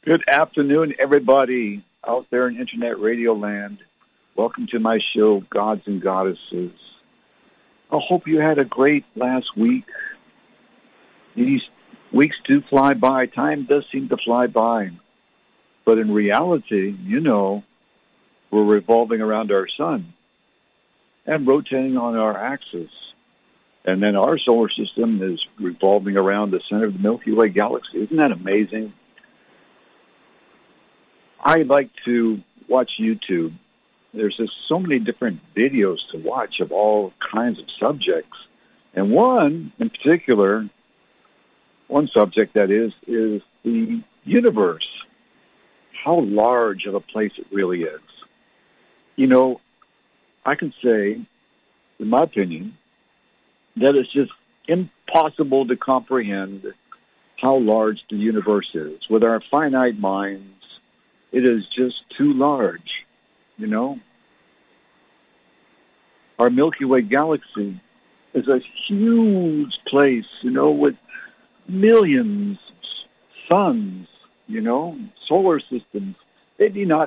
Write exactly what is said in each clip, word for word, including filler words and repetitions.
Good afternoon, everybody out there in Internet Radio Land. Welcome to my show, Gods and Goddesses. I hope you had a great last week. These weeks do fly by. Time does seem to fly by. But in reality, you know, we're revolving around our sun and rotating on our axis. And then our solar system is revolving around the center of the Milky Way galaxy. Isn't that amazing? I like to watch YouTube. There's just so many different videos to watch of all kinds of subjects. And one in particular, one subject that is, is the universe. How large of a place it really is. You know, I can say, in my opinion, that it's just impossible to comprehend how large the universe is. With our finite minds, it is just too large, you know. Our Milky Way galaxy is a huge place, you know, with millions of suns, you know, solar systems. Maybe not.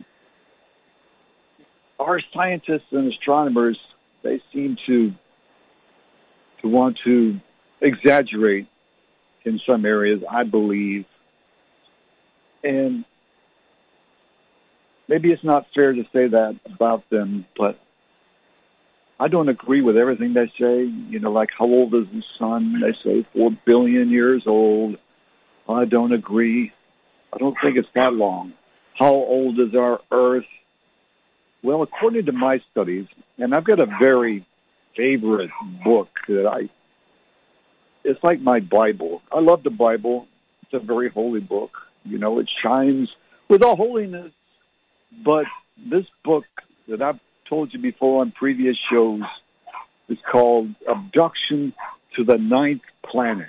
Our scientists and astronomers, they seem to to want to exaggerate in some areas, I believe. And maybe it's not fair to say that about them, but I don't agree with everything they say. You know, like how old is the sun? They say four billion years old. I don't agree. I don't think it's that long. How old is our Earth? Well, according to my studies, and I've got a very favorite book that I, it's like my Bible. I love the Bible. It's a very holy book. You know, it shines with all holiness. But this book that I've told you before on previous shows is called Abduction to the Ninth Planet.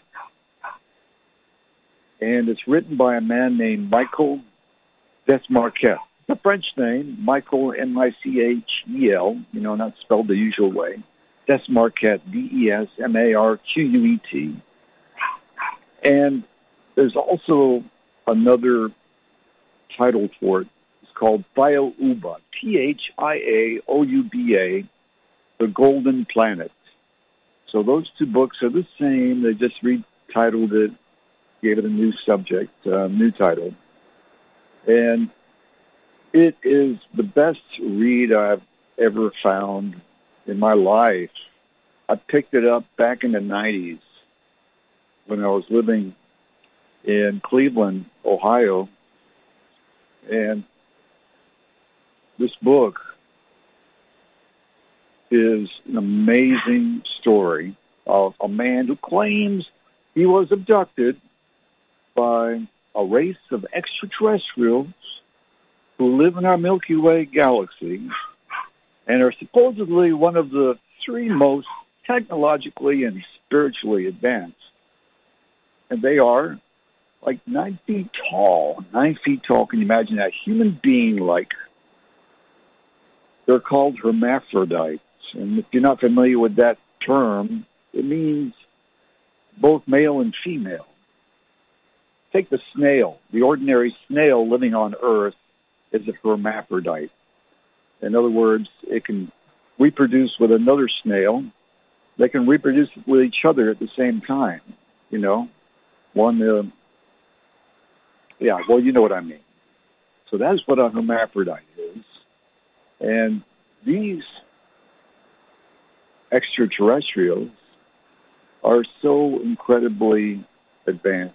And it's written by a man named Michael Desmarquet. It's a French name, Michael, M I C H E L, you know, not spelled the usual way. Desmarquet, D E S M A R Q U E T. And there's also another title for it. It's called Thiaoouba, T H I A O U B A, The Golden Planet. So those two books are the same. They just retitled it, gave it a new subject, uh, new title. And it is the best read I've ever found in my life. I picked it up back in the nineties when I was living in Cleveland, Ohio. And this book is an amazing story of a man who claims he was abducted by a race of extraterrestrials who live in our Milky Way galaxy and are supposedly one of the three most technologically and spiritually advanced. And they are like nine feet tall. Nine feet tall, can you imagine that? Human being-like. They're called hermaphrodites. And if you're not familiar with that term, it means both male and female. Take the snail. The ordinary snail living on Earth is a hermaphrodite. In other words, it can reproduce with another snail. They can reproduce with each other at the same time, you know. One, uh, yeah, well, you know what I mean. So that's what a hermaphrodite is. And these extraterrestrials are so incredibly advanced.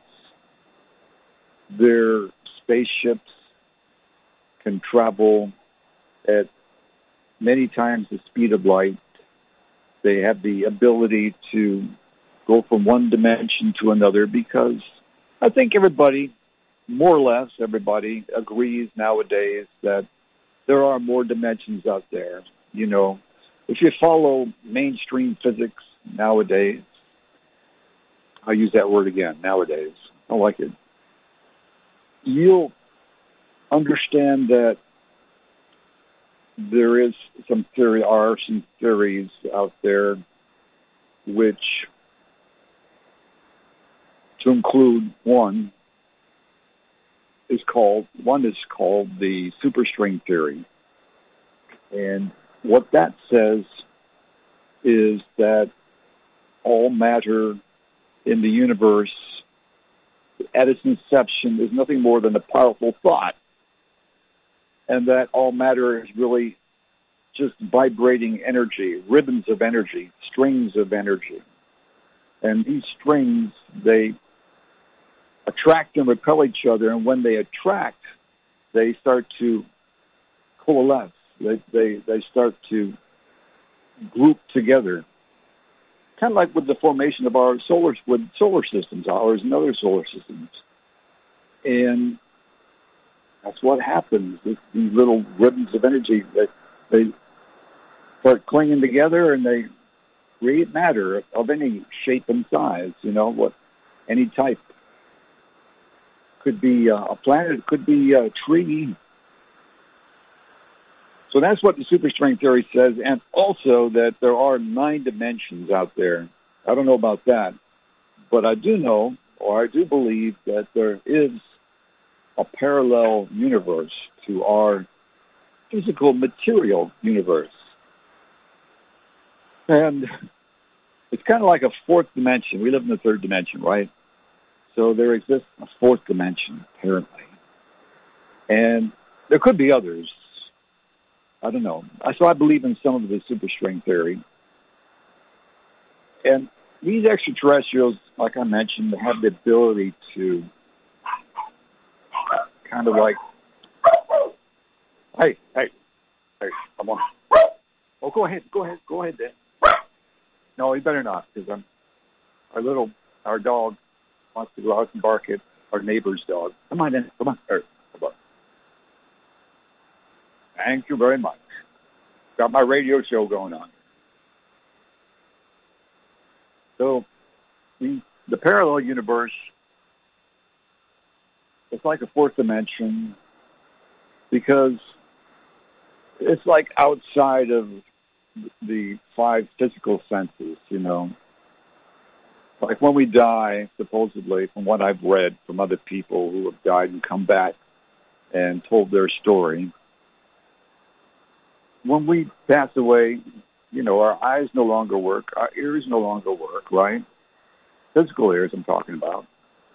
Their spaceships can travel at many times the speed of light. They have the ability to go from one dimension to another because I think everybody, more or less everybody, agrees nowadays that there are more dimensions out there. You know, if you follow mainstream physics nowadays, I'll use that word again, nowadays. I like it. You'll understand that there is some theory, are some theories out there which, to include one, is called, one is called the superstring theory. And what that says is that all matter in the universe at its inception is nothing more than a powerful thought, and that all matter is really just vibrating energy, ribbons of energy, strings of energy. And these strings, they attract and repel each other, and when they attract, they start to coalesce. They, they, they start to group together. Kind of like with the formation of our solar, with solar systems, ours and other solar systems. And that's what happens. It's these little ribbons of energy that they start clinging together, and they create matter of any shape and size, you know, what any type. Could be uh, a planet, could be a tree. So that's what the superstring theory says, and also that there are nine dimensions out there. I don't know about that, but I do know, or I do believe, that there is a parallel universe to our physical material universe. And it's kind of like a fourth dimension. We live in the third dimension, right? So there exists a fourth dimension, apparently. And there could be others. I don't know. So I believe in some of the superstring theory. And these extraterrestrials, like I mentioned, have the ability to kind of like, hey, hey, hey, come on. Oh, go ahead, go ahead, go ahead, Dan. No, you better not, because I'm, our little, our dog wants to go out and bark at our neighbor's dog. Come on, Dan, come on. Right, come on. Thank you very much. Got my radio show going on. So the, the parallel universe, it's like a fourth dimension because it's like outside of the five physical senses, you know. Like when we die, supposedly, from what I've read from other people who have died and come back and told their story, when we pass away, you know, our eyes no longer work, our ears no longer work, right? Physical ears I'm talking about.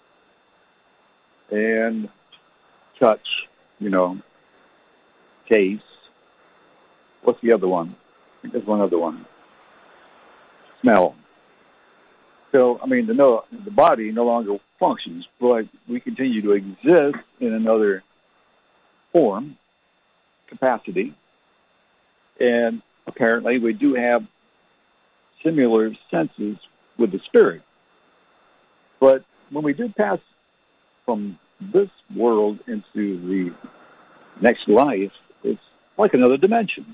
And touch, you know, taste. What's the other one? I think there's one other one. Smell. So, I mean, the, no, the body no longer functions, but we continue to exist in another form, capacity, and apparently we do have similar senses with the spirit. But when we do pass from this world into the next life, it's like another dimension.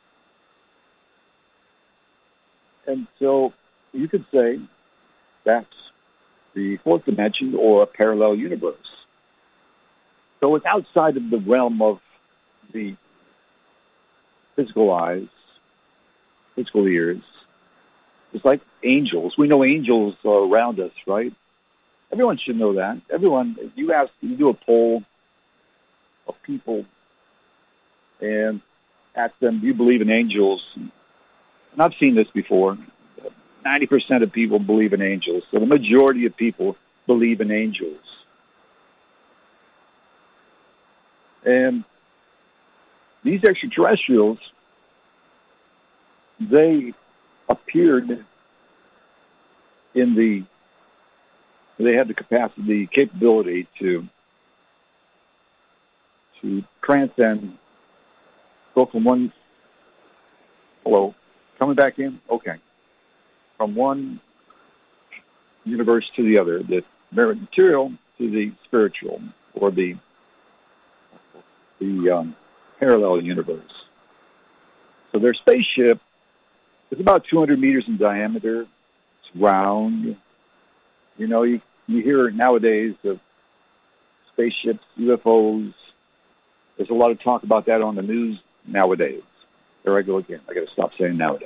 And so you could say that's the fourth dimension or a parallel universe. So it's outside of the realm of the physical eyes, physical ears. It's like angels. We know angels are around us, right? Everyone should know that. Everyone, if you ask, you do a poll of people and ask them, do you believe in angels? And I've seen this before. ninety percent of people believe in angels. So the majority of people believe in angels. And these extraterrestrials, they appeared in the, they had the capacity, the capability to, to transcend, go from one, hello, coming back in? Okay. From one universe to the other, the material to the spiritual, or the the um, parallel universe. So their spaceship is about two hundred meters in diameter. It's round. You know, you, you hear nowadays of spaceships, U F Os. There's a lot of talk about that on the news nowadays. There I go again. I got to stop saying nowadays.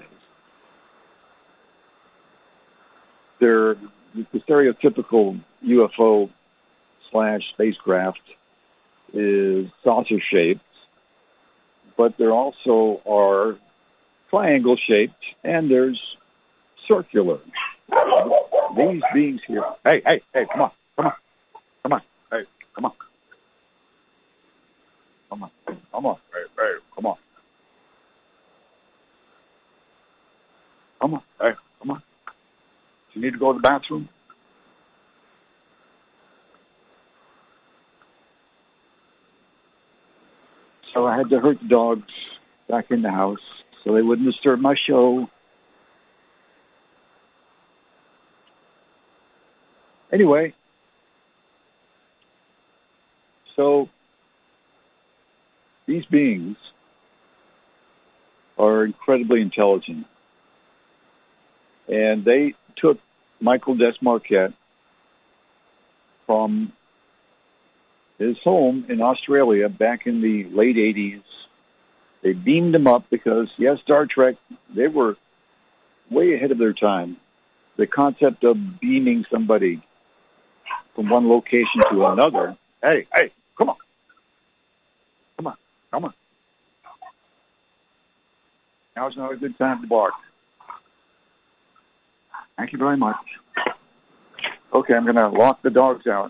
They're the stereotypical U F O slash spacecraft is saucer-shaped, but there also are triangle-shaped, and there's circular. These beings here. Hey, hey, hey, come on, come on, come on, hey, come on. Come on, come on, hey, hey, come on. Come on, hey, come on. You need to go to the bathroom? So I had to herd the dogs back in the house so they wouldn't disturb my show. Anyway, so these beings are incredibly intelligent. And they took Michael Desmarquette from his home in Australia back in the late eighties. They beamed him up because, yes, Star Trek, they were way ahead of their time. The concept of beaming somebody from one location to another. Hey, hey, come on. Come on, come on. Now's not a good time to bark. Thank you very much. Okay, I'm going to lock the dogs out.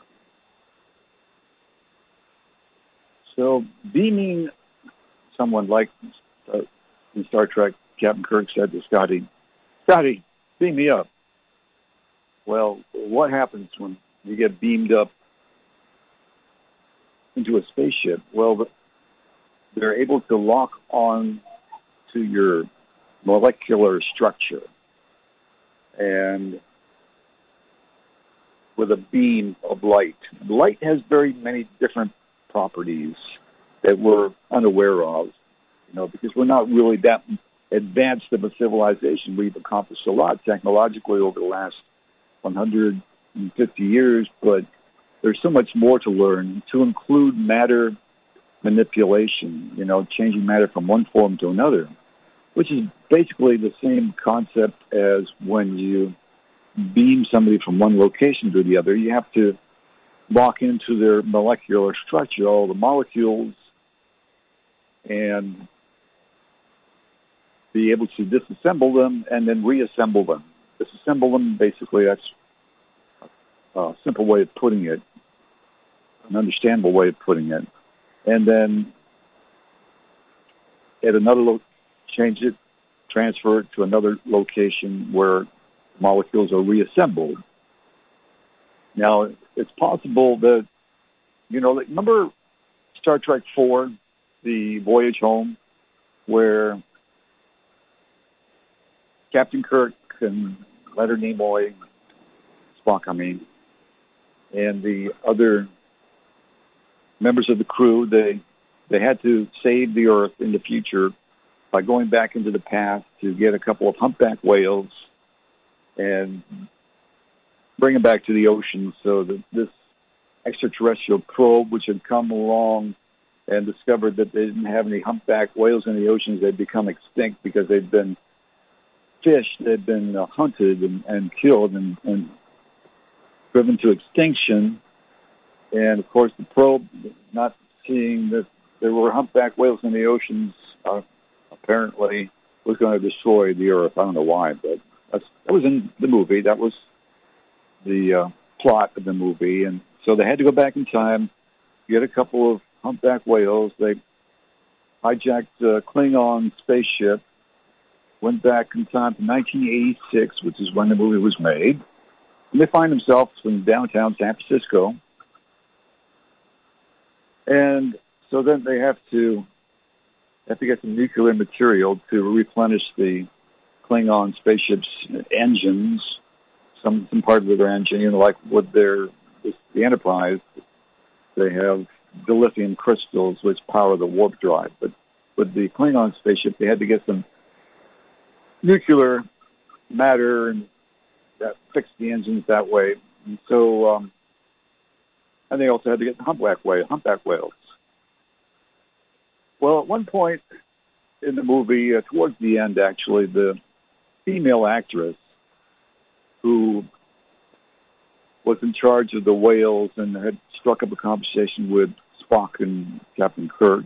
So beaming someone like uh, in Star Trek, Captain Kirk said to Scotty, Scotty, beam me up. Well, what happens when you get beamed up into a spaceship? Well, they're able to lock on to your molecular structure. And with a beam of light. Light has very many different properties that we're unaware of, you know, because we're not really that advanced of a civilization. We've accomplished a lot technologically over the last one hundred fifty years, but there's so much more to learn, to include matter manipulation, you know, changing matter from one form to another, which is basically the same concept as when you beam somebody from one location to the other. You have to lock into their molecular structure, all the molecules, and be able to disassemble them and then reassemble them. Disassemble them, basically, that's a simple way of putting it, an understandable way of putting it. And then at another lo- change it, transfer it to another location where molecules are reassembled. Now, it's possible that, you know, like, remember Star Trek four, the Voyage Home, where Captain Kirk and Leonard Nimoy, Spock, I mean, and the other members of the crew, they they had to save the Earth in the future by going back into the past to get a couple of humpback whales and bring them back to the ocean so that this extraterrestrial probe, which had come along and discovered that they didn't have any humpback whales in the oceans, they'd become extinct because they'd been fished, they'd been uh, hunted and, and killed and, and driven to extinction. And, of course, the probe, not seeing that there were humpback whales in the oceans, uh, apparently was going to destroy the Earth. I don't know why, but that's, that was in the movie. That was the uh, plot of the movie. And so they had to go back in time, get a couple of humpback whales. They hijacked a Klingon spaceship, went back in time to nineteen eighty-six, which is when the movie was made. And they find themselves in downtown San Francisco. And so then they have to have to get some nuclear material to replenish the Klingon spaceship's engines, some some part of their engine, you know, like with their the Enterprise, they have the lithium crystals which power the warp drive. But with the Klingon spaceship, they had to get some nuclear matter and that fix the engines that way. And so, um, and they also had to get the humpback whale, humpback whales. Well, at one point in the movie, uh, towards the end, actually, the female actress who was in charge of the whales and had struck up a conversation with Spock Spock and Captain Kirk.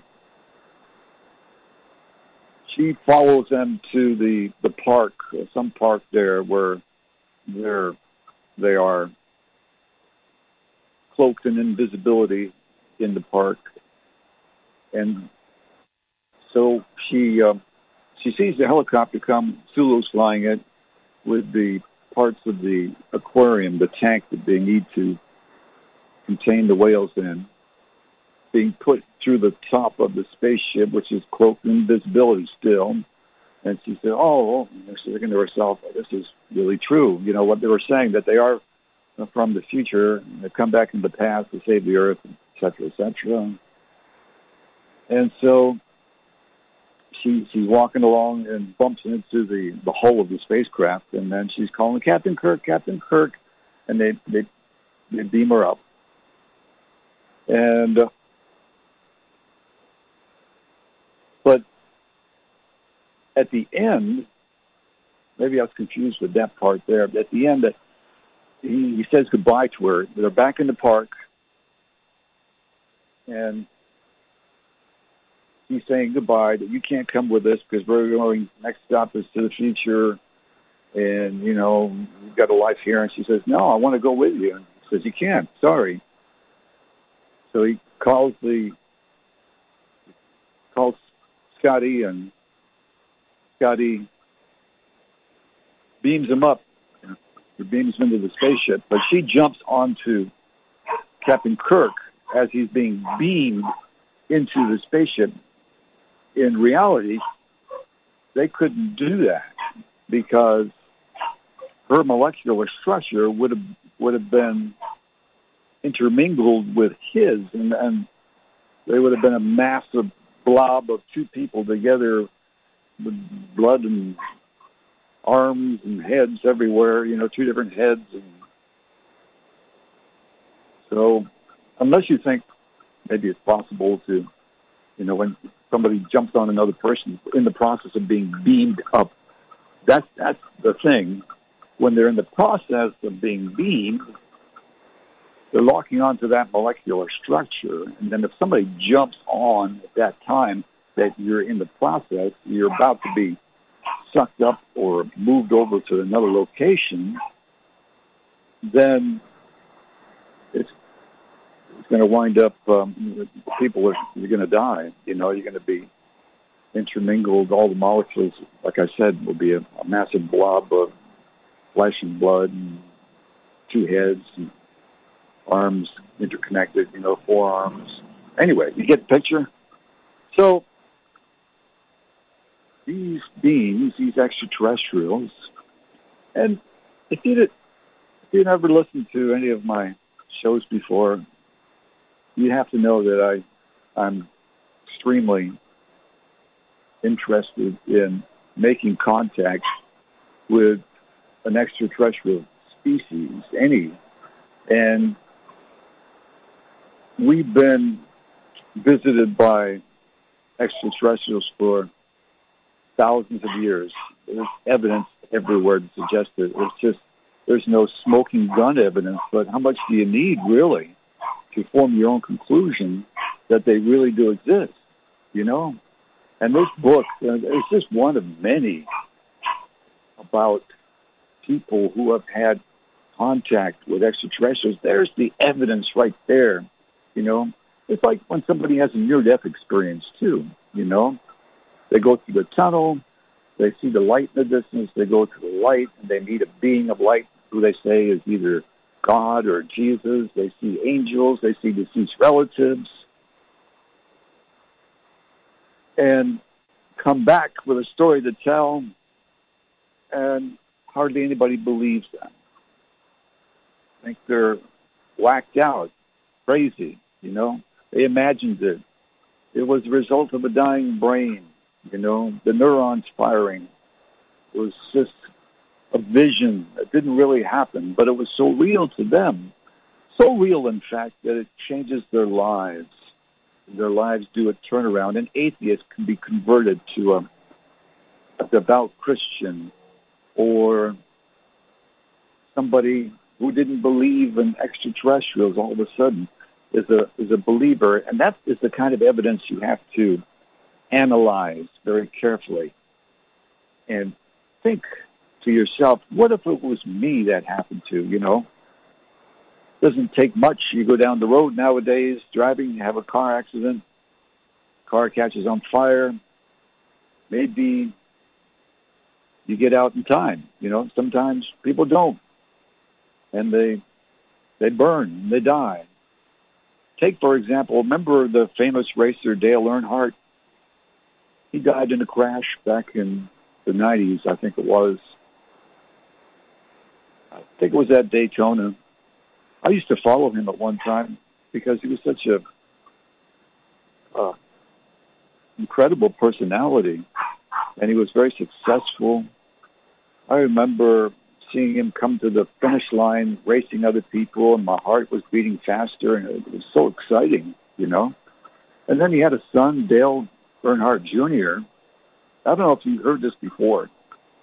She follows them to the, the park, some park there where they're, they are cloaked in invisibility in the park. And so she uh, she sees the helicopter come, Sulu's flying it with the parts of the aquarium, the tank that they need to contain the whales in, being put through the top of the spaceship, which is cloaked in invisibility still. And she said, oh, and she's thinking to herself, this is really true. You know, what they were saying, that they are from the future, and they come back in the past to save the Earth, et cetera, et cetera. And so she, she's walking along and bumps into the, the hull of the spacecraft, and then she's calling Captain Kirk, Captain Kirk, and they, they, they beam her up. And, uh, but at the end, maybe I was confused with that part there, but at the end, that he, he says goodbye to her. They're back in the park, and he's saying goodbye, that you can't come with us because we're going, next stop is to the future, and, you know, you've got a life here. And she says, no, I want to go with you. And he says, you can't, sorry. So he calls the, calls Scotty, and Scotty beams him up, he beams him into the spaceship, but she jumps onto Captain Kirk as he's being beamed into the spaceship. In reality, they couldn't do that because her molecular structure would have would have been intermingled with his, and, and there would have been a massive blob of two people together with blood and arms and heads everywhere, you know, two different heads. And so unless you think maybe it's possible to, you know, when somebody jumps on another person in the process of being beamed up, that's, that's the thing. When they're in the process of being beamed, they're locking onto that molecular structure. And then if somebody jumps on at that time that you're in the process, you're about to be sucked up or moved over to another location, then it's it's going to wind up, um, people are you're going to die. You know, you're going to be intermingled. All the molecules, like I said, will be a, a massive blob of flesh and blood and two heads and arms interconnected, you know, forearms. Anyway, you get the picture? So these beings, these extraterrestrials, and if you did, if you never listened to any of my shows before, you have to know that I, I'm extremely interested in making contact with an extraterrestrial species, any, and we've been visited by extraterrestrials for thousands of years. There's evidence everywhere to suggest that it's just, there's no smoking gun evidence, but how much do you need, really, to form your own conclusion that they really do exist, you know? And this book uh, is just one of many about people who have had contact with extraterrestrials. There's the evidence right there, you know? It's like when somebody has a near-death experience, too, you know? They go through the tunnel, they see the light in the distance, they go to the light, and they meet a being of light who they say is either God or Jesus. They see angels, they see deceased relatives, and come back with a story to tell, and hardly anybody believes them. I think they're whacked out, crazy, you know? They imagined it. It was the result of a dying brain, you know, the neurons firing. It was just a vision that didn't really happen, but it was so real to them. So real, in fact, that it changes their lives. Their lives do a turnaround. An atheist can be converted to a, a devout Christian, or somebody who didn't believe in extraterrestrials all of a sudden is a is a believer, and that is the kind of evidence you have to analyze very carefully and think to yourself, what if it was me that happened to, you know? Doesn't take much. You go down the road nowadays, driving, you have a car accident, car catches on fire, maybe you get out in time. You know, sometimes people don't, and they they burn, they die. Take, for example, remember the famous racer Dale Earnhardt? He died in a crash back in the nineties, I think it was. I think it was at Daytona. I used to follow him at one time because he was such a uh, incredible personality, and he was very successful. I remember seeing him come to the finish line, racing other people, and my heart was beating faster, and it was so exciting, you know. And then he had a son, Dale Earnhardt Junior I don't know if you've heard this before.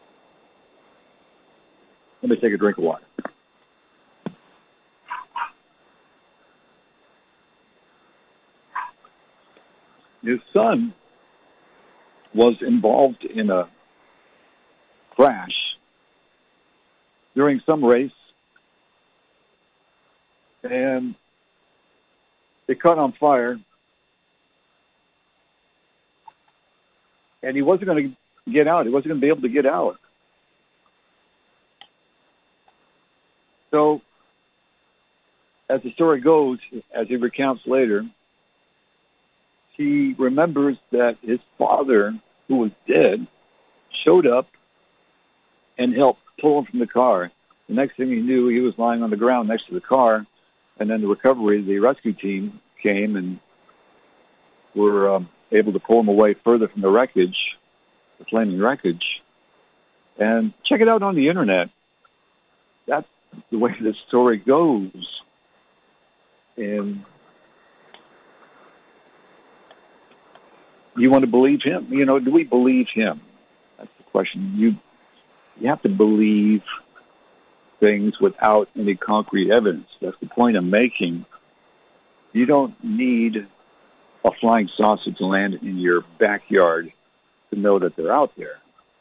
Let me take a drink of water. His son was involved in a crash during some race, and it caught on fire, and he wasn't going to get out. He wasn't going to be able to get out. So, as the story goes, as he recounts later, he remembers that his father, who was dead, showed up and helped pull him from the car. The next thing he knew, he was lying on the ground next to the car, and then the recovery, the rescue team came and were um, able to pull him away further from the wreckage, the flaming wreckage. And check it out on the internet. That's the way the story goes. And you want to believe him? You know, do we believe him? That's the question. You you have to believe things without any concrete evidence. That's the point I'm making. You don't need a flying saucer to land in your backyard to know that they're out there.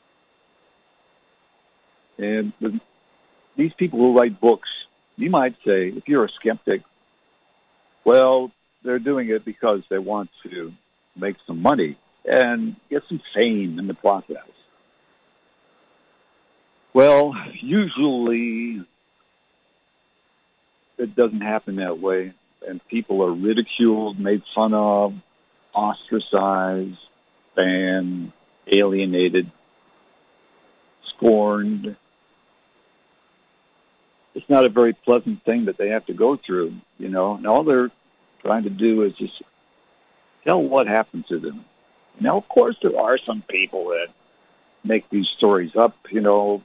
And the, these people who write books, you might say, if you're a skeptic, well, they're doing it because they want to make some money and get some fame in the process. Well, usually it doesn't happen that way, and people are ridiculed, made fun of, ostracized, banned, alienated, scorned. It's not a very pleasant thing that they have to go through, you know, and all they're trying to do is just tell what happened to them. Now, of course, there are some people that make these stories up, you know.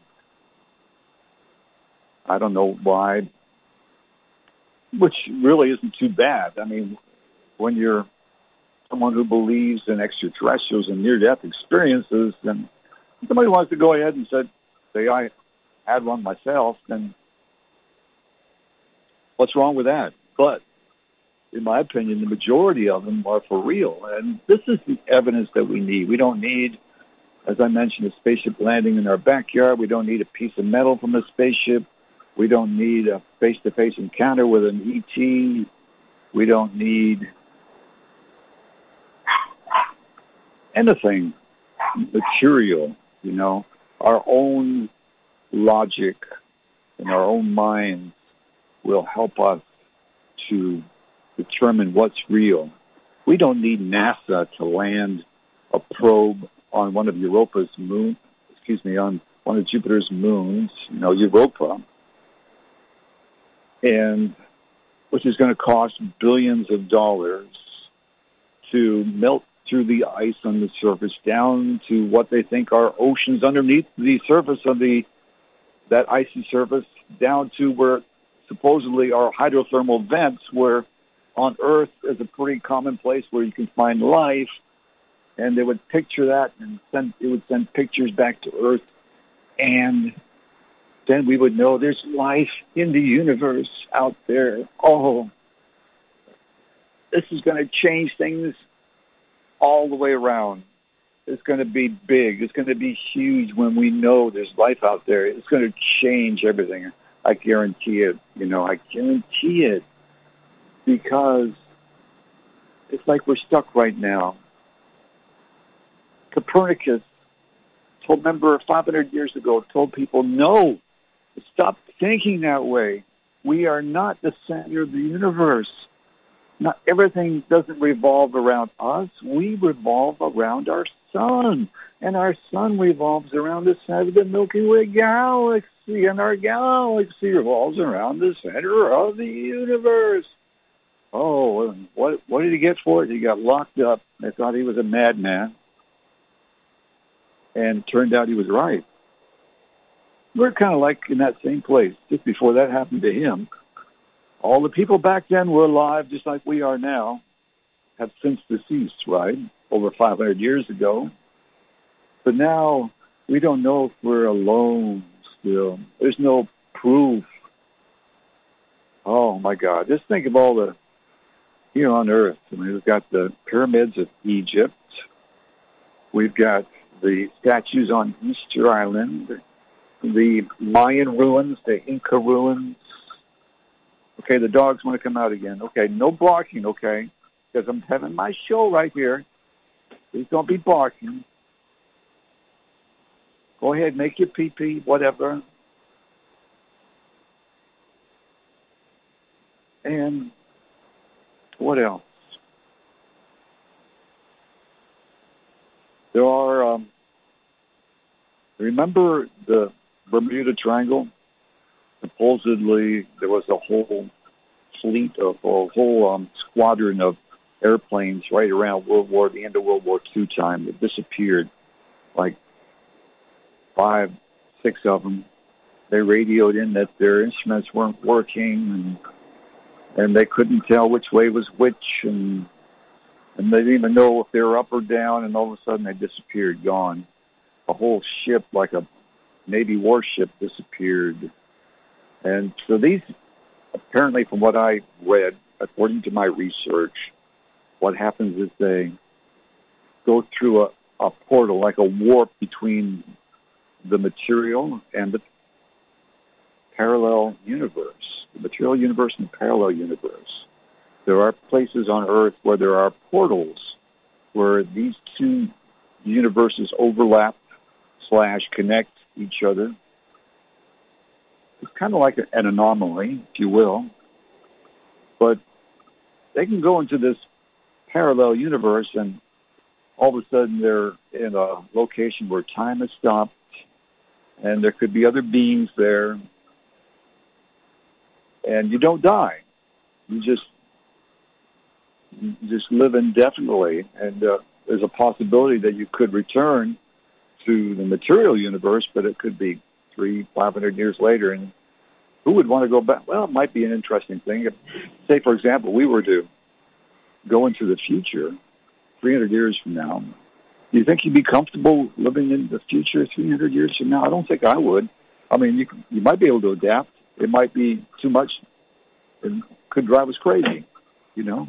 I don't know why, which really isn't too bad. I mean, when you're someone who believes in extraterrestrials and near-death experiences, then somebody wants to go ahead and say, say I had one myself, then what's wrong with that? But in my opinion, the majority of them are for real. And this is the evidence that we need. We don't need, as I mentioned, a spaceship landing in our backyard. We don't need a piece of metal from a spaceship. We don't need a face-to-face encounter with an E T. We don't need anything material, you know. Our own logic and our own minds will help us to determine what's real. We don't need NASA to land a probe on one of Europa's moon, excuse me, on one of Jupiter's moons, you know, Europa, and which is going to cost billions of dollars to melt through the ice on the surface down to what they think are oceans underneath the surface of the that icy surface, down to where supposedly are hydrothermal vents, where on Earth is a pretty common place where you can find life, and they would picture that and send it would send pictures back to Earth, and then we would know there's life in the universe out there. Oh, this is going to change things all the way around. It's going to be big. It's going to be huge when we know there's life out there. It's going to change everything. I guarantee it. You know, I guarantee it because it's like we're stuck right now. Copernicus told, remember, five hundred years ago, told people, no, stop thinking that way. We are not the center of the universe. Not everything doesn't revolve around us. We revolve around our sun, and our sun revolves around the center of the Milky Way galaxy, and our galaxy revolves around the center of the universe. Oh, what what did he get for it? He got locked up. They thought he was a madman, and it turned out he was right. We're kind of like in that same place just before that happened to him. All the people back then were alive just like we are now, have since deceased, right, over five hundred years ago. But now we don't know if we're alone still. There's no proof. Oh, my God. Just think of all the, here on Earth. I mean, we've got the pyramids of Egypt. We've got the statues on Easter Island, the Mayan ruins, the Inca ruins. Okay, the dogs want to come out again. Okay, no barking, okay, because I'm having my show right here. Please don't be barking. Go ahead, make your pee-pee, whatever. And what else? There are, um, remember the Bermuda Triangle? Supposedly, there was a whole fleet of, or a whole um, squadron of airplanes right around World War, the end of World War Two time that disappeared, like five, six of them. They radioed in that their instruments weren't working, and, and they couldn't tell which way was which, and and they didn't even know if they were up or down, and all of a sudden they disappeared, gone. A whole ship, like a Navy warship, disappeared. And so these, apparently from what I read, according to my research, what happens is they go through a, a portal, like a warp between the material and the parallel universe, the material universe and the parallel universe. There are places on Earth where there are portals where these two universes overlap slash connect each other. It's kind of like an anomaly, if you will. But they can go into this parallel universe and all of a sudden they're in a location where time has stopped and there could be other beings there. And you don't die. You just you just live indefinitely. And uh, there's a possibility that you could return to the material universe, but it could be three, five hundred years later, and who would want to go back? Well, it might be an interesting thing. If, say, for example, we were to go into the future three hundred years from now. Do you think you'd be comfortable living in the future three hundred years from now? I don't think I would. I mean, you you might be able to adapt. It might be too much. It could drive us crazy, you know.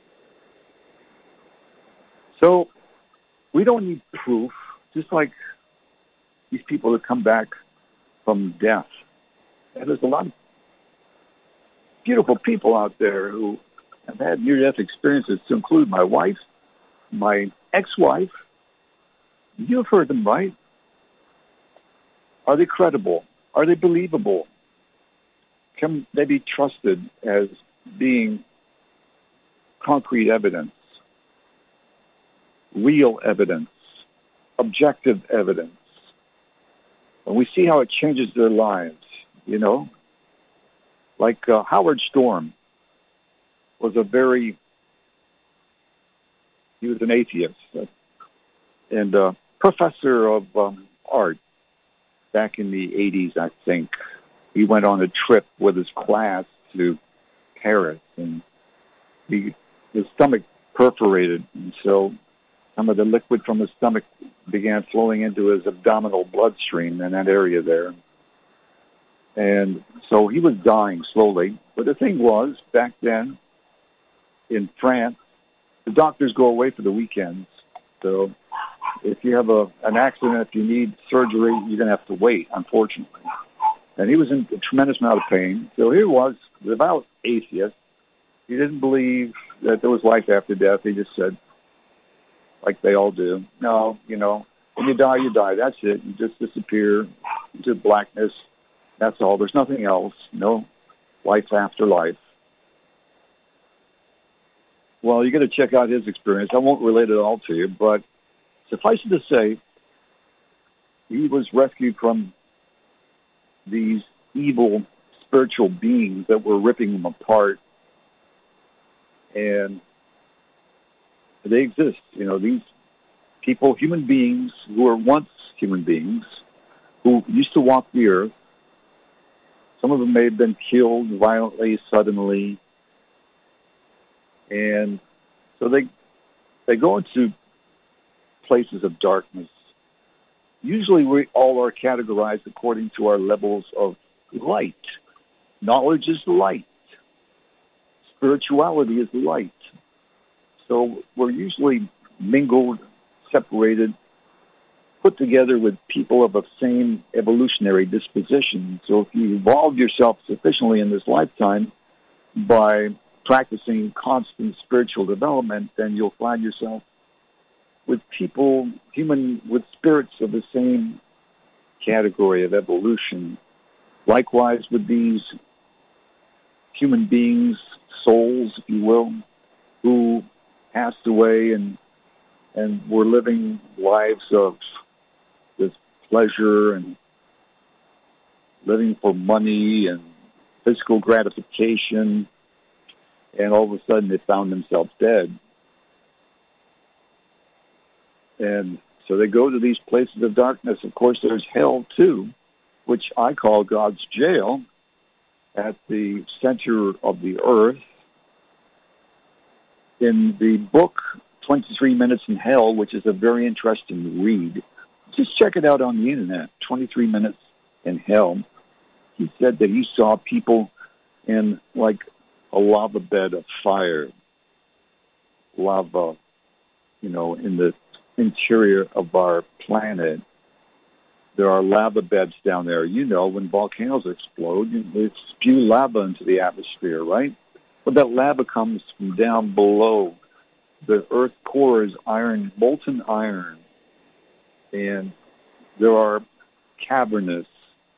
So we don't need proof, just like these people that come back from death. And there's a lot of beautiful people out there who have had near-death experiences, to include my wife, my ex-wife. You've heard them, right? Are they credible? Are they believable? Can they be trusted as being concrete evidence, real evidence, objective evidence? And we see how it changes their lives, you know? Like uh, Howard Storm was a very, he was an atheist uh, and a professor of um, art back in the eighties, I think. He went on a trip with his class to Paris, and he, his stomach perforated, and so some of the liquid from his stomach began flowing into his abdominal bloodstream in that area there. And so he was dying slowly. But the thing was, back then, in France. The doctors go away for the weekends. So if you have a an accident, if you need surgery, you're going to have to wait, unfortunately. And he was in a tremendous amount of pain. So here he was, devout atheist. He didn't believe that there was life after death. He just said, like they all do, no, you know, when you die, you die. That's it. You just disappear into blackness. That's all. There's nothing else. No life after life. Well, you got to check out his experience. I won't relate it all to you, but suffice it to say, he was rescued from these evil spiritual beings that were ripping him apart. And they exist. You know, these people, human beings who were once human beings, who used to walk the earth. Some of them may have been killed violently, suddenly. And so they they go into places of darkness. Usually we all are categorized according to our levels of light. Knowledge is light. Spirituality is light. So we're usually mingled, separated, put together with people of the same evolutionary disposition. So if you evolve yourself sufficiently in this lifetime by practicing constant spiritual development, then you'll find yourself with people, human, with spirits of the same category of evolution. Likewise with these human beings, souls, if you will, who passed away and and were living lives of this pleasure and living for money and physical gratification, and all of a sudden they found themselves dead. And so they go to these places of darkness. Of course, there's hell too, which I call God's jail, at the center of the earth. In the book twenty-three minutes in Hell, which is a very interesting read, just check it out on the internet, twenty-three minutes in Hell. He said that he saw people in like a lava bed of fire, lava, you know, in the interior of our planet. There are lava beds down there. You know, when volcanoes explode, they spew lava into the atmosphere, right? But that lava comes from down below. The earth core is iron, molten iron. And there are cavernous,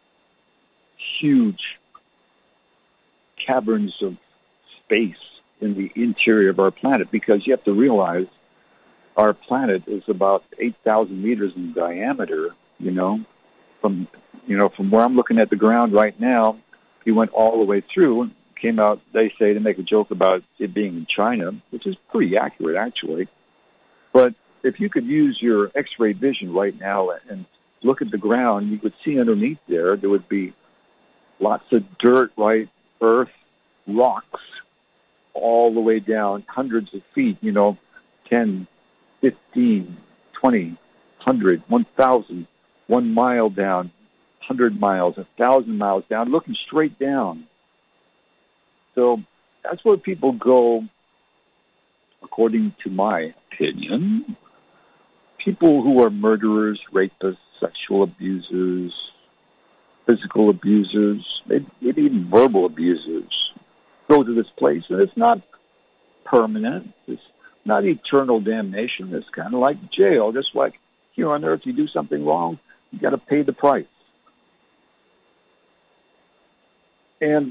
huge caverns of space in the interior of our planet, because you have to realize our planet is about eight thousand meters in diameter, you know, from, you know, from where I'm looking at the ground right now. He went all the way through and came out, they say, to make a joke about it being in China, which is pretty accurate, actually. But if you could use your X-ray vision right now and look at the ground, you could see underneath there, there would be lots of dirt, right, earth, rocks, all the way down, hundreds of feet, you know, ten, fifteen, twenty, one hundred, one thousand, one mile down, one hundred miles, one thousand miles down, looking straight down. So that's where people go, according to my opinion. People who are murderers, rapists, sexual abusers, physical abusers, maybe even verbal abusers, go to this place. And it's not permanent. It's not eternal damnation. It's kind of like jail. Just like here on earth, you do something wrong, you got to pay the price. And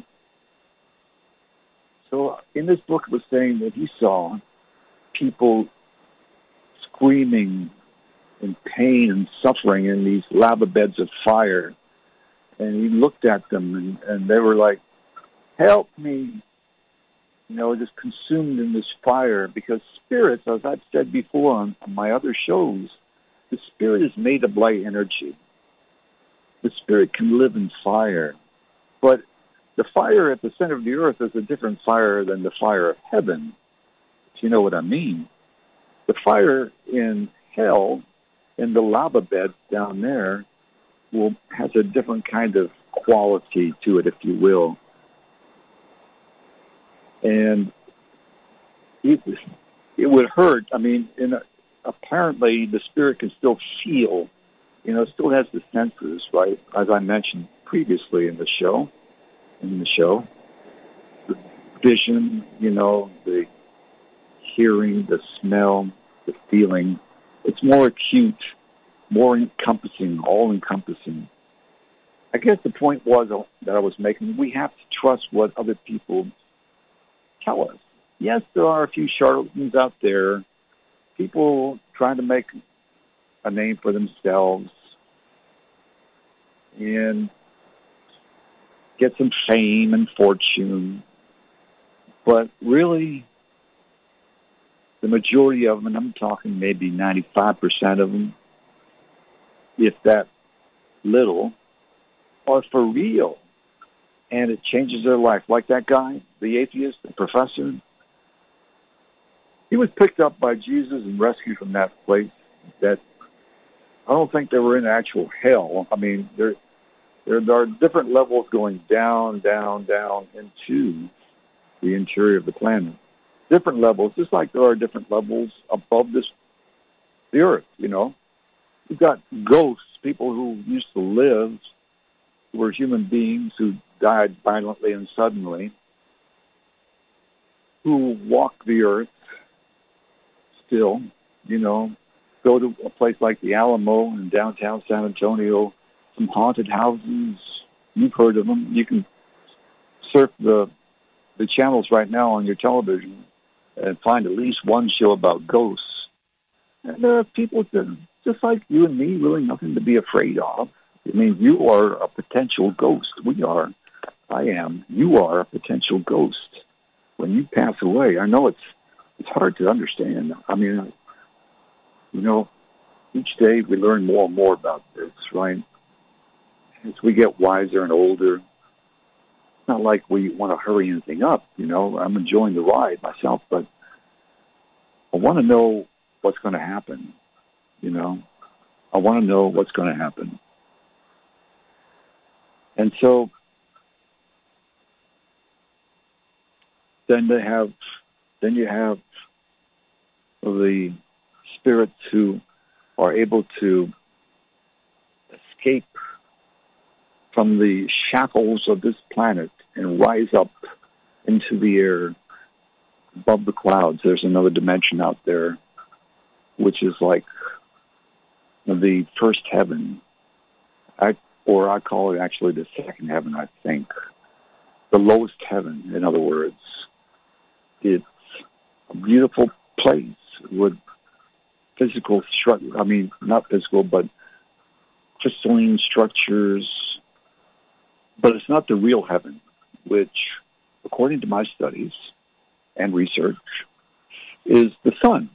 so in this book, it was saying that he saw people screaming in pain and suffering in these lava beds of fire. And he looked at them, and, and they were like, help me, you know, just consumed in this fire. Because spirits, as I've said before on, on my other shows, the spirit is made of light energy. The spirit can live in fire. But the fire at the center of the earth is a different fire than the fire of heaven, if you know what I mean. The fire in hell, in the lava beds down there, will has a different kind of quality to it, if you will. And it, it would hurt. I mean, in a, apparently the spirit can still feel, you know, it still has the senses, right? As I mentioned previously in the show, in the show, the vision, you know, the hearing, the smell, the feeling. It's more acute, more encompassing, all-encompassing. I guess the point was that I was making, we have to trust what other people tell us. Yes, there are a few charlatans out there, people trying to make a name for themselves and get some fame and fortune. But really, the majority of them, and I'm talking maybe ninety-five percent of them, if that little, are for real. And it changes their life. Like that guy, the atheist, the professor. He was picked up by Jesus and rescued from that place that I don't think they were in actual hell. I mean, there, there, there are different levels going down, down, down into the interior of the planet. Different levels, just like there are different levels above this, the earth, you know. You've got ghosts, people who used to live, who were human beings who died violently and suddenly, who walk the earth still, you know, go to a place like the Alamo in downtown San Antonio, some haunted houses. You've heard of them. You can surf the the channels right now on your television and find at least one show about ghosts. And there are people that, just like you and me, really nothing to be afraid of. I mean, you are a potential ghost. We are. I am. You are a potential ghost. When you pass away, I know it's it's hard to understand. I mean, you know, each day we learn more and more about this, right? As we get wiser and older, it's not like we want to hurry anything up, you know. I'm enjoying the ride myself, but I want to know what's going to happen, you know. I want to know what's going to happen. And so then they have, then you have the spirits who are able to escape from the shackles of this planet and rise up into the air above the clouds. There's another dimension out there, which is like the first heaven. I, or I call it actually the second heaven, I think. The lowest heaven, in other words. It's a beautiful place with physical structure. I mean, not physical, but crystalline structures. But it's not the real heaven, which, according to my studies and research, is the sun,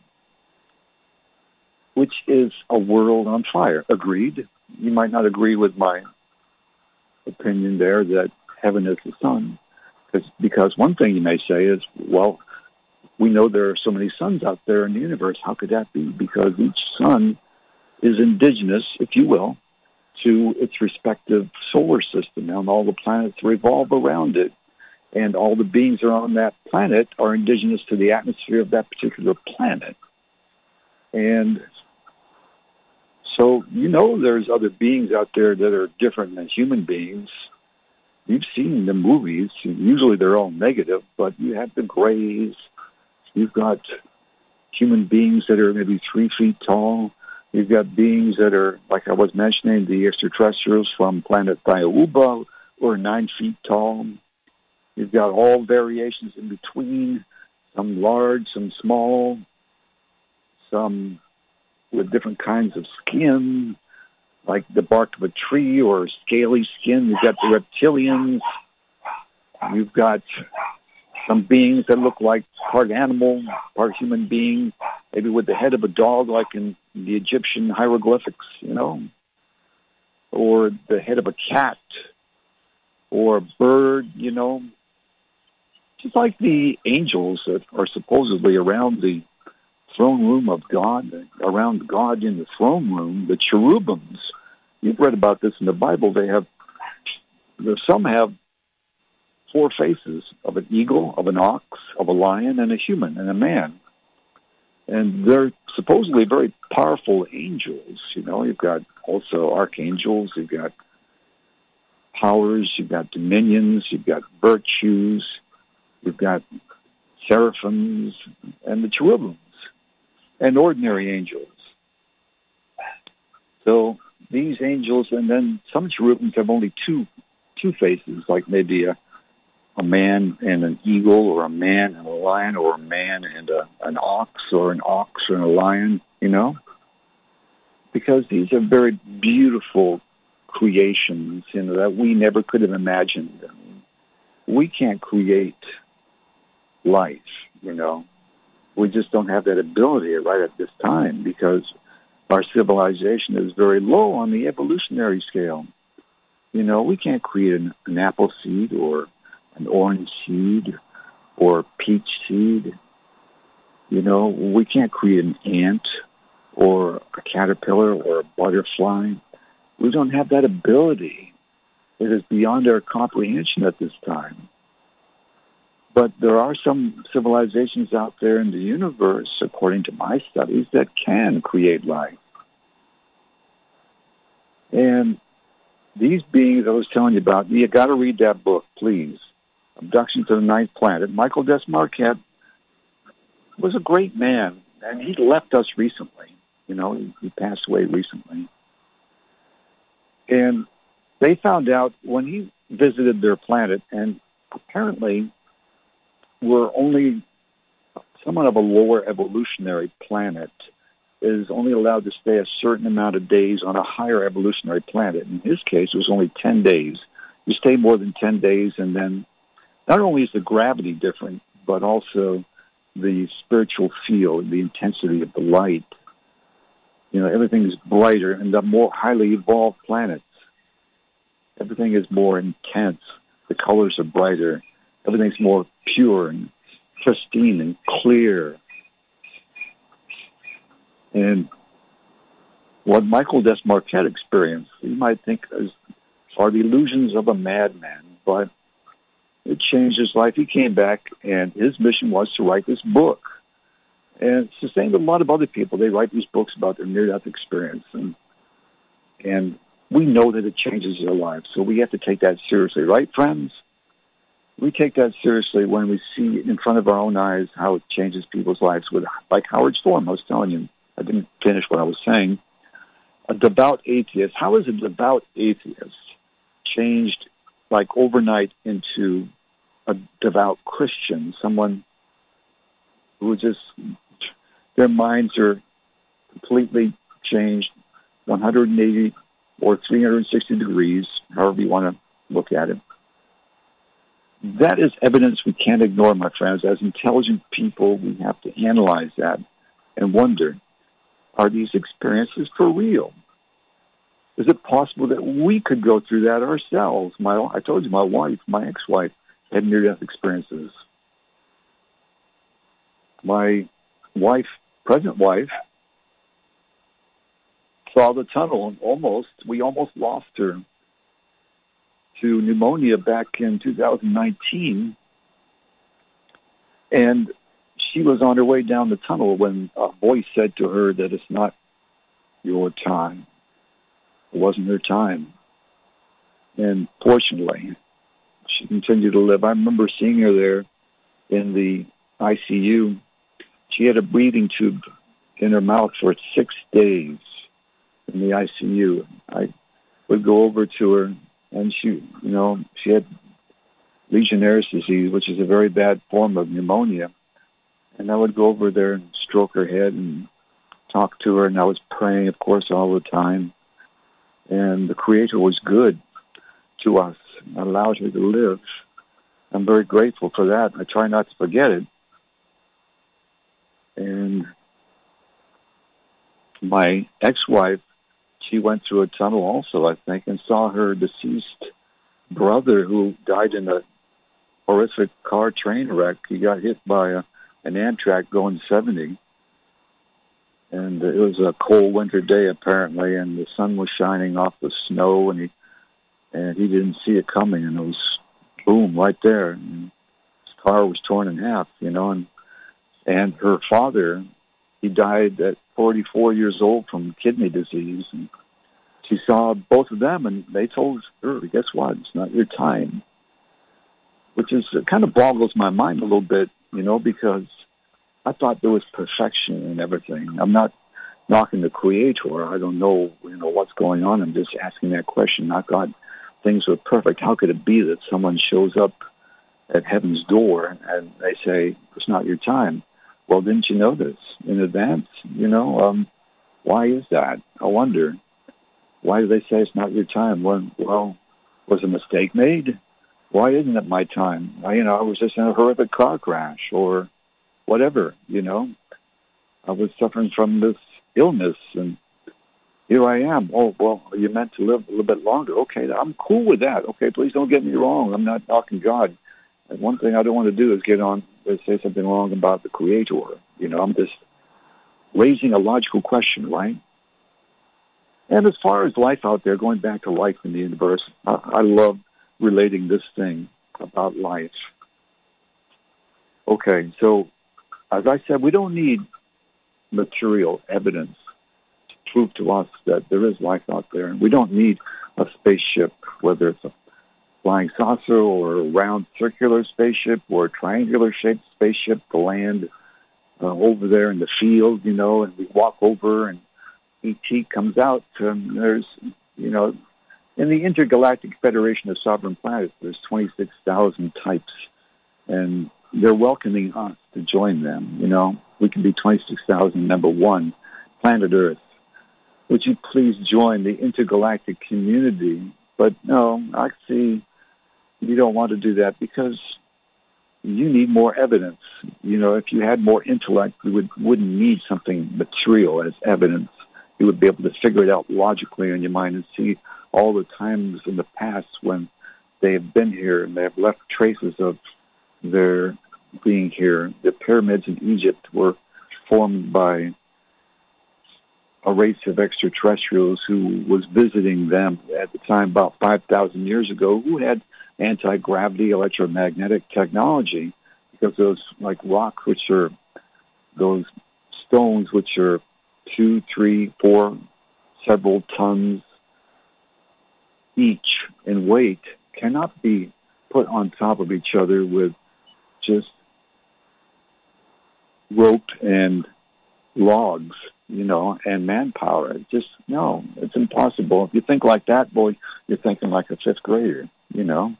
which is a world on fire. Agreed. You might not agree with my opinion there that heaven is the sun, because because one thing you may say is, well, we know there are so many suns out there in the universe. How could that be? Because each sun is indigenous, if you will, to its respective solar system, and all the planets revolve around it, and all the beings that are on that planet are indigenous to the atmosphere of that particular planet. And so, you know, there's other beings out there that are different than human beings. You've seen the movies. Usually they're all negative, but you have the Greys. You've got human beings that are maybe three feet tall. You've got beings that are, like I was mentioning, the extraterrestrials from planet Thiauba, who are nine feet tall. You've got all variations in between, some large, some small, some with different kinds of skin, like the bark of a tree or scaly skin. You've got the reptilians. You've got some beings that look like part animal, part human being, maybe with the head of a dog like in the Egyptian hieroglyphics, you know, or the head of a cat or a bird, you know. Just like the angels that are supposedly around the throne room of God, around God in the throne room, the cherubims. You've read about this in the Bible. They have, some have four faces of an eagle, of an ox, of a lion, and a human, and a man. And they're supposedly very powerful angels. You know, you've got also archangels, you've got powers, you've got dominions, you've got virtues, you've got seraphims, and the cherubims, and ordinary angels. So these angels, and then some cherubims have only two two faces, like maybe a, a man and an eagle, or a man and a lion, or a man and a, an ox, or an ox and a lion, you know? Because these are very beautiful creations, you know, that we never could have imagined. I mean, we can't create life, you know. We just don't have that ability right at this time because our civilization is very low on the evolutionary scale. You know, we can't create an, an apple seed or an orange seed or peach seed. You know, we can't create an ant or a caterpillar or a butterfly. We don't have that ability. It is beyond our comprehension at this time. But there are some civilizations out there in the universe, according to my studies, that can create life. And these beings I was telling you about, you got to read that book, please. Abduction to the Ninth Planet. Michael Desmarquette was a great man, and he left us recently. You know, he, he passed away recently. And they found out when he visited their planet, and apparently we're only someone of a lower evolutionary planet is only allowed to stay a certain amount of days on a higher evolutionary planet. In his case, it was only ten days. You stay more than ten days, and then not only is the gravity different, but also the spiritual field, the intensity of the light. You know, everything is brighter, and the more highly evolved planets, everything is more intense. The colors are brighter. Everything's more pure and pristine and clear. And what Michael Desmarquette experienced, you might think is, are the illusions of a madman, but it changed his life. He came back, and his mission was to write this book. And it's the same with a lot of other people. They write these books about their near-death experience, and and we know that it changes their lives. So we have to take that seriously, right, friends? We take that seriously when we see in front of our own eyes how it changes people's lives. With, like Howard Storm, I was telling you, I didn't finish what I was saying. A devout atheist, how is a devout atheist changed like overnight into a devout Christian? Someone who just, their minds are completely changed one hundred eighty or three hundred sixty degrees, however you want to look at it. That is evidence we can't ignore, my friends. As intelligent people, we have to analyze that and wonder, are these experiences for real? Is it possible that we could go through that ourselves? My, I told you, my wife, my ex-wife, had near-death experiences. My wife, present wife, saw the tunnel and almost, we almost lost her to pneumonia back in two thousand nineteen. And she was on her way down the tunnel when a voice said to her that it's not your time. It wasn't her time. And fortunately, she continued to live. I remember seeing her there in the I C U. She had a breathing tube in her mouth for six days in the I C U. I would go over to her, and she, you know, she had Legionnaire's disease, which is a very bad form of pneumonia. And I would go over there and stroke her head and talk to her, and I was praying, of course, all the time. And the Creator was good to us, allowed her to live. I'm very grateful for that. I try not to forget it. And my ex-wife, she went through a tunnel also, I think, and saw her deceased brother who died in a horrific car train wreck. He got hit by a, an Amtrak going seventy. And it was a cold winter day, apparently, and the sun was shining off the snow, and he and he didn't see it coming, and it was boom, right there. And his car was torn in half, you know, and, and her father, he died at forty-four years old from kidney disease. And she saw both of them, and they told her, guess what? It's not your time. Which is, it kind of boggles my mind a little bit, you know, because I thought there was perfection in everything. I'm not knocking the Creator. I don't know, you know, what's going on. I'm just asking that question. I thought things were perfect. How could it be that someone shows up at heaven's door and they say, it's not your time? Well, didn't you know this in advance? You know, um, why is that? I wonder. Why do they say it's not your time? Well, well, was a mistake made? Why isn't it my time? I, you know, I was just in a horrific car crash or whatever, you know. I was suffering from this illness, and here I am. Oh, well, you're meant to live a little bit longer. Okay, I'm cool with that. Okay, please don't get me wrong. I'm not knocking God. And one thing I don't want to do is get on and say something wrong about the Creator. You know, I'm just raising a logical question, right? And as far as life out there, going back to life in the universe, I, I love relating this thing about life. Okay, so as I said, we don't need material evidence to prove to us that there is life out there. And we don't need a spaceship, whether it's a flying saucer or a round circular spaceship or a triangular-shaped spaceship to land uh, over there in the field, you know, and we walk over and E T comes out. And there's, you know, in the Intergalactic Federation of Sovereign Planets, there's twenty-six thousand types, and they're welcoming us to join them, you know. We can be twenty-six thousand, number one, planet Earth. Would you please join the intergalactic community? But no, I see you don't want to do that because you need more evidence. You know, if you had more intellect, you would, wouldn't need something material as evidence. You would be able to figure it out logically in your mind and see all the times in the past when they have been here and they have left traces of their being here. The pyramids in Egypt were formed by a race of extraterrestrials who was visiting them at the time about five thousand years ago, who had anti-gravity electromagnetic technology, because those like rocks, which are those stones which are two, three, four, several tons each in weight, cannot be put on top of each other with just rope and logs, you know, and manpower. It's just, no, it's impossible. If you think like that, boy, you're thinking like a fifth grader, you know.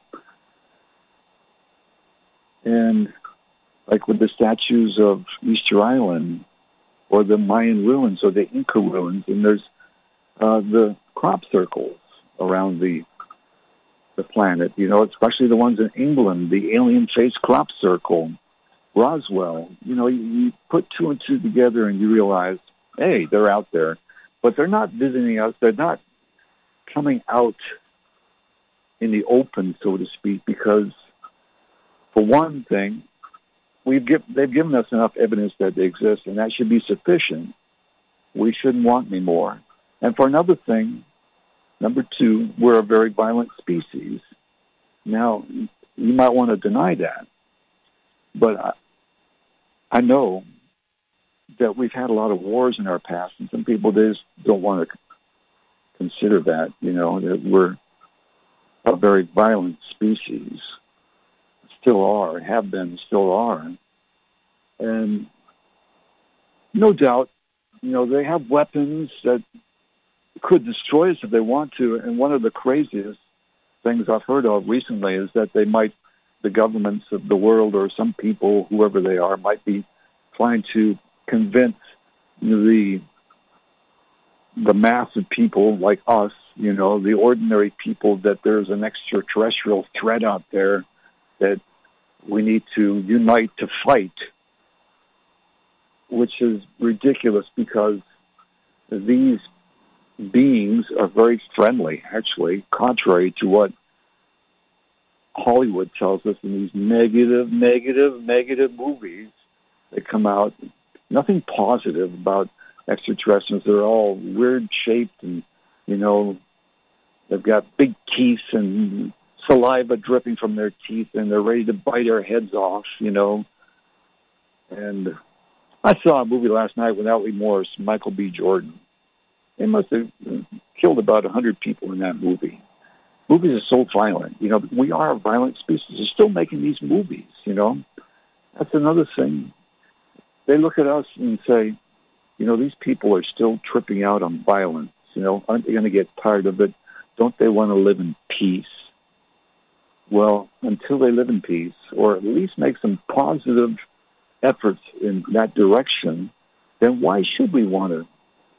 And like with the statues of Easter Island or the Mayan ruins or the Inca ruins, and there's uh, the crop circles around the the planet, you know, especially the ones in England, the alien face crop circle, Roswell. You know, you, you put two and two together and you realize, hey, they're out there. But they're not visiting us. They're not coming out in the open, so to speak, because for one thing, we've give, they've given us enough evidence that they exist, and that should be sufficient. We shouldn't want any more. And for another thing, number two, we're a very violent species. Now, you might want to deny that, but I, I know that we've had a lot of wars in our past, and some people just don't want to consider that, you know, that we're a very violent species. Still are, have been, still are. And no doubt, you know, they have weapons that could destroy us if they want to. And one of the craziest things I've heard of recently is that they might, the governments of the world or some people, whoever they are, might be trying to convince the the mass of people like us, you know, the ordinary people, that there's an extraterrestrial threat out there that we need to unite to fight, which is ridiculous because these beings are very friendly, actually, contrary to what Hollywood tells us in these negative, negative, negative movies that come out. Nothing positive about extraterrestrials. They're all weird shaped and, you know, they've got big teeth and saliva dripping from their teeth, and they're ready to bite our heads off, you know. And I saw a movie last night without remorse, Michael B. Jordan. They must have killed about one hundred people in that movie. Movies are so violent. You know, we are a violent species. They're still making these movies, you know. That's another thing. They look at us and say, you know, these people are still tripping out on violence. You know, aren't they going to get tired of it? Don't they want to live in peace? Well, until they live in peace, or at least make some positive efforts in that direction, then why should we want to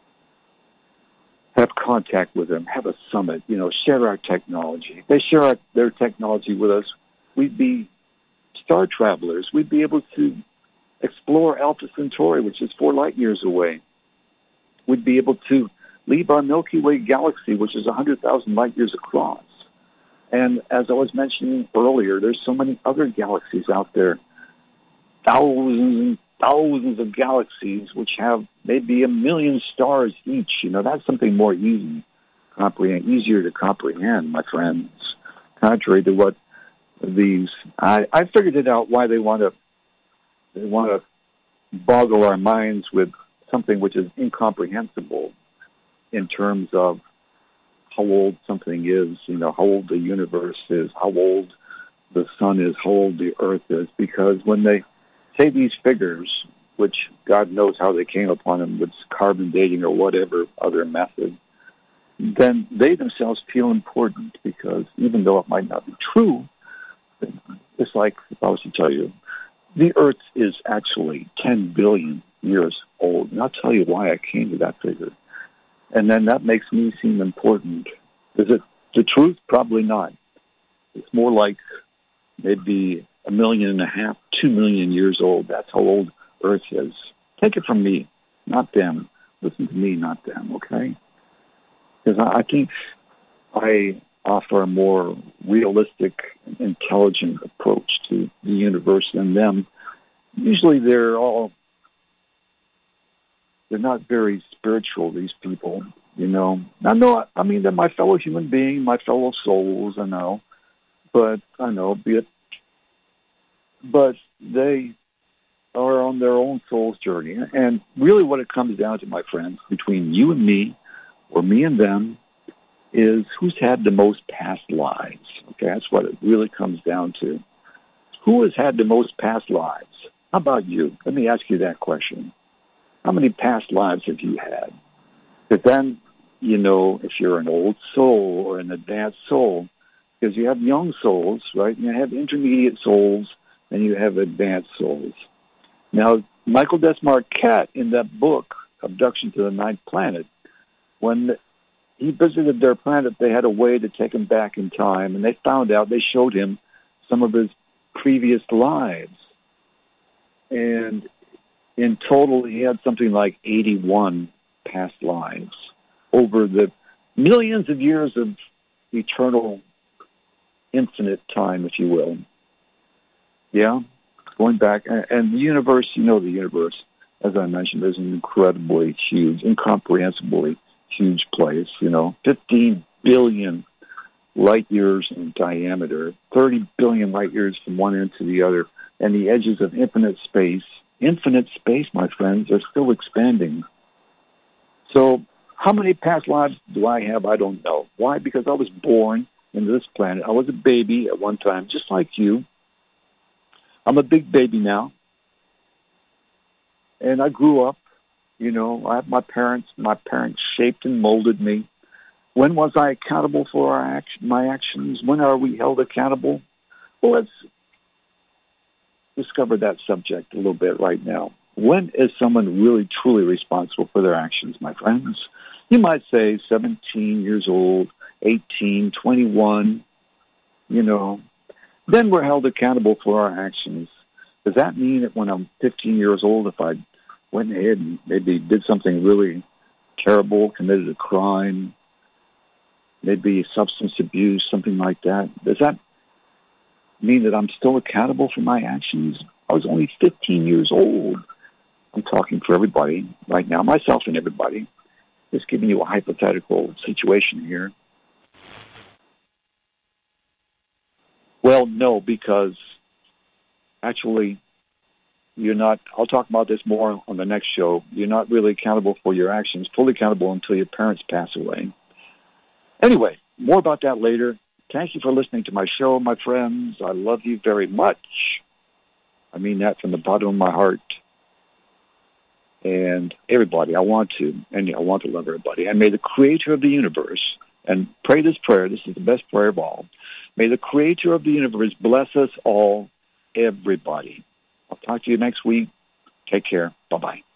have contact with them, have a summit, you know, share our technology? If they share our, their technology with us, we'd be star travelers. We'd be able to explore Alpha Centauri, which is four light years away. We'd be able to leave our Milky Way galaxy, which is one hundred thousand light years across. And as I was mentioning earlier, there's so many other galaxies out there, thousands and thousands of galaxies, which have maybe a million stars each. You know, that's something more easy, comprehend, easier to comprehend, my friends, contrary to what these, I, I figured it out why they want to, they want to boggle our minds with something which is incomprehensible in terms of how old something is, you know, how old the universe is, how old the sun is, how old the earth is, because when they say these figures, which God knows how they came upon them with carbon dating or whatever other method, then they themselves feel important, because even though it might not be true, it's like if I was to tell you, the earth is actually ten billion years old. And I'll tell you why I came to that figure. And then that makes me seem important. Is it the truth? Probably not. It's more like maybe a million and a half, two million years old. That's how old Earth is. Take it from me, not them. Listen to me, not them, okay? Because I, I think I offer a more realistic, intelligent approach to the universe than them. Usually they're all, they're not very spiritual, these people, you know. I know, I mean, they're my fellow human being, my fellow souls, I know. But, I know, be it, but they are on their own soul's journey. And really what it comes down to, my friends, between you and me, or me and them, is who's had the most past lives. Okay, that's what it really comes down to. Who has had the most past lives? How about you? Let me ask you that question. How many past lives have you had? Because then, you know, if you're an old soul or an advanced soul, because you have young souls, right? And you have intermediate souls, and you have advanced souls. Now, Michael Desmarquette, in that book, Abduction to the Ninth Planet, when he visited their planet, they had a way to take him back in time, and they found out, they showed him some of his previous lives. And in total, he had something like eighty-one past lives over the millions of years of eternal, infinite time, if you will. Yeah, going back. And the universe, you know the universe, as I mentioned, is an incredibly huge, incomprehensibly huge place, you know, fifteen billion light years in diameter, thirty billion light years from one end to the other, and the edges of infinite space. Infinite space, my friends, are still expanding. So how many past lives do I have? I don't know. Why? Because I was born into this planet. I was a baby at one time, just like you. I'm a big baby now. And I grew up, you know, I have my parents. My parents shaped and molded me. When was I accountable for our action, my actions? When are we held accountable? Well, let's discover that subject a little bit right now. When is someone really, truly responsible for their actions, my friends? You might say seventeen years old, eighteen, twenty-one, you know. Then we're held accountable for our actions. Does that mean that when I'm fifteen years old, if I went ahead and maybe did something really terrible, committed a crime, maybe substance abuse, something like that, does that mean that I'm still accountable for my actions? I was only fifteen years old. I'm talking for everybody right now, myself and everybody. Just giving you a hypothetical situation here. Well, no, because actually you're not, I'll talk about this more on the next show. You're not really accountable for your actions, fully accountable until your parents pass away. Anyway, more about that later. Thank you for listening to my show, my friends. I love you very much. I mean that from the bottom of my heart. And everybody, I want to, and I want to love everybody. And may the creator of the universe, and pray this prayer, this is the best prayer of all, may the creator of the universe bless us all, everybody. I'll talk to you next week. Take care. Bye-bye.